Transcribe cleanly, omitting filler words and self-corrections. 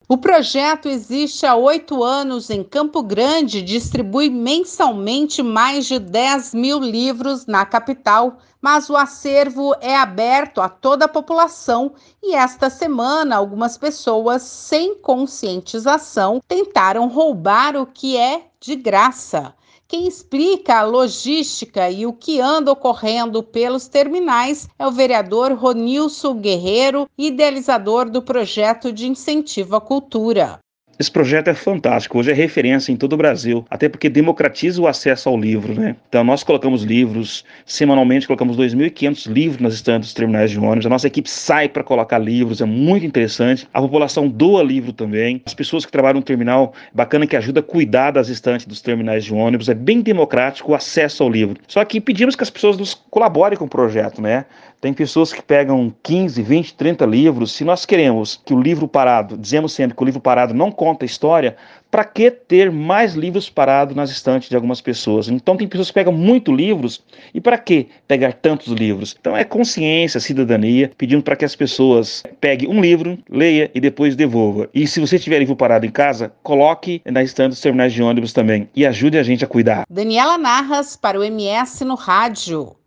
O projeto existe há 8 anos em Campo Grande, distribui mensalmente mais de 10 mil livros na capital, mas o acervo é aberto a toda a população e esta semana algumas pessoas sem conscientização tentaram roubar o que é de graça. Quem explica a logística e o que anda ocorrendo pelos terminais é o vereador Ronilson Guerreiro, idealizador do projeto de incentivo à cultura. Esse projeto é fantástico, hoje é referência em todo o Brasil, até porque democratiza o acesso ao livro, né? Então nós colocamos livros, semanalmente colocamos 2.500 livros nas estantes dos terminais de ônibus, a nossa equipe sai para colocar livros, é muito interessante, a população doa livro também, as pessoas que trabalham no terminal, bacana que ajuda a cuidar das estantes dos terminais de ônibus, é bem democrático o acesso ao livro. Só que pedimos que as pessoas nos colaborem com o projeto, né? Tem pessoas que pegam 15, 20, 30 livros. Se nós queremos que o livro parado, dizemos sempre que o livro parado não conta a história, para que ter mais livros parados nas estantes de algumas pessoas? Então tem pessoas que pegam muito livros, e para que pegar tantos livros? Então é consciência, cidadania, pedindo para que as pessoas peguem um livro, leia e depois devolva. E se você tiver livro parado em casa, coloque na estante dos terminais de ônibus também e ajude a gente a cuidar. Daniela Narras para o MS no Rádio.